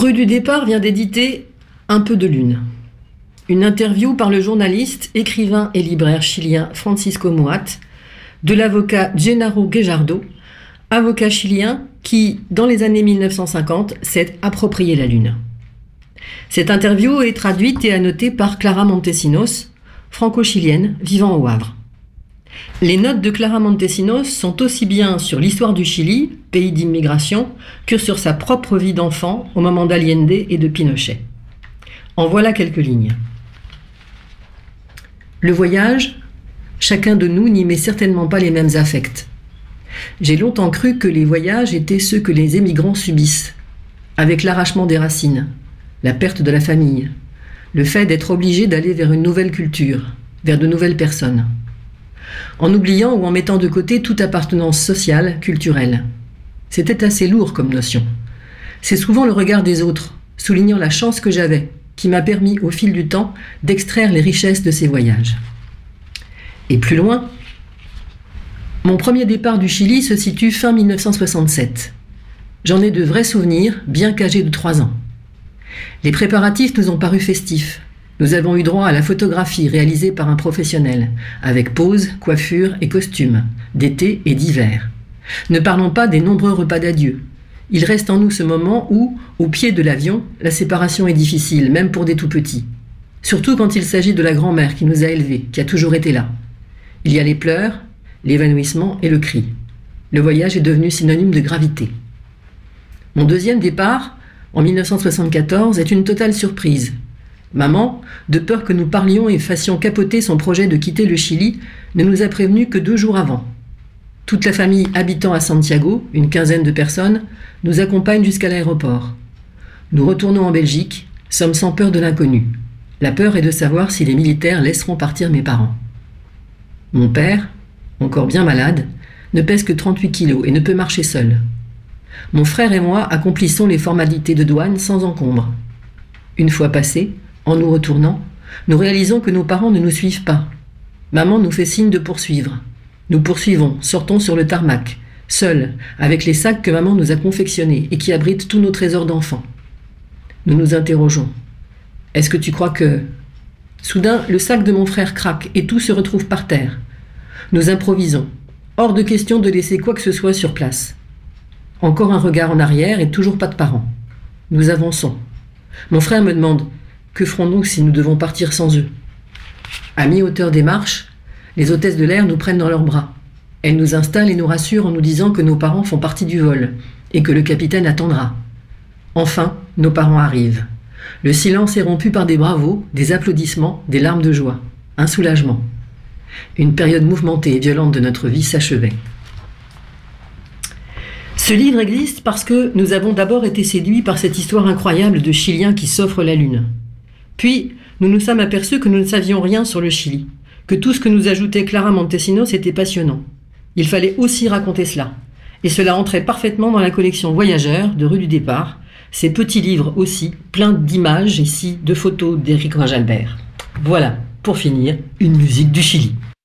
Rue du départ vient d'éditer Un peu de lune. Une interview par le journaliste, écrivain et libraire chilien Francisco Moat, de l'avocat Gennaro Guejardo, avocat chilien qui, dans les années 1950, s'est approprié la lune. Cette interview est traduite et annotée par Clara Montesinos, franco-chilienne vivant au Havre. Les notes de Clara Montesinos sont aussi bien sur l'histoire du Chili, pays d'immigration, que sur sa propre vie d'enfant au moment d'Allende et de Pinochet. En voilà quelques lignes. Le voyage, chacun de nous n'y met certainement pas les mêmes affects. J'ai longtemps cru que les voyages étaient ceux que les émigrants subissent, avec l'arrachement des racines, la perte de la famille, le fait d'être obligé d'aller vers une nouvelle culture, vers de nouvelles personnes, en oubliant ou en mettant de côté toute appartenance sociale, culturelle. C'était assez lourd comme notion. C'est souvent le regard des autres, soulignant la chance que j'avais, qui m'a permis au fil du temps d'extraire les richesses de ces voyages. Et plus loin, mon premier départ du Chili se situe fin 1967. J'en ai de vrais souvenirs, bien qu'âgé de 3 ans. Les préparatifs nous ont paru festifs. Nous avons eu droit à la photographie réalisée par un professionnel, avec pose, coiffure et costume, d'été et d'hiver. Ne parlons pas des nombreux repas d'adieu. Il reste en nous ce moment où, au pied de l'avion, la séparation est difficile, même pour des tout-petits. Surtout quand il s'agit de la grand-mère qui nous a élevés, qui a toujours été là. Il y a les pleurs, l'évanouissement et le cri. Le voyage est devenu synonyme de gravité. Mon deuxième départ, en 1974, est une totale surprise. Maman, de peur que nous parlions et fassions capoter son projet de quitter le Chili, ne nous a prévenus que 2 jours avant. Toute la famille habitant à Santiago, une quinzaine de personnes, nous accompagne jusqu'à l'aéroport. Nous retournons en Belgique, sommes sans peur de l'inconnu. La peur est de savoir si les militaires laisseront partir mes parents. Mon père, encore bien malade, ne pèse que 38 kilos et ne peut marcher seul. Mon frère et moi accomplissons les formalités de douane sans encombre. Une fois passés, en nous retournant, nous réalisons que nos parents ne nous suivent pas. Maman nous fait signe de poursuivre. Nous poursuivons, sortons sur le tarmac, seuls, avec les sacs que maman nous a confectionnés et qui abritent tous nos trésors d'enfants. Nous nous interrogeons. Est-ce que tu crois que... Soudain, le sac de mon frère craque et tout se retrouve par terre. Nous improvisons. Hors de question de laisser quoi que ce soit sur place. Encore un regard en arrière et toujours pas de parents. Nous avançons. Mon frère me demande « Que ferons-nous si nous devons partir sans eux ?» À mi-hauteur des marches, les hôtesses de l'air nous prennent dans leurs bras. Elles nous installent et nous rassurent en nous disant que nos parents font partie du vol et que le capitaine attendra. Enfin, nos parents arrivent. Le silence est rompu par des bravos, des applaudissements, des larmes de joie, un soulagement. Une période mouvementée et violente de notre vie s'achevait. Ce livre existe parce que nous avons d'abord été séduits par cette histoire incroyable de Chiliens qui s'offrent la lune. Puis, nous nous sommes aperçus que nous ne savions rien sur le Chili, que tout ce que nous ajoutait Clara Montesinos était passionnant. Il fallait aussi raconter cela. Et cela entrait parfaitement dans la collection Voyageurs de Rue du Départ, ces petits livres aussi, pleins d'images ici, de photos d'Éric Rojalbert. Voilà, pour finir, une musique du Chili.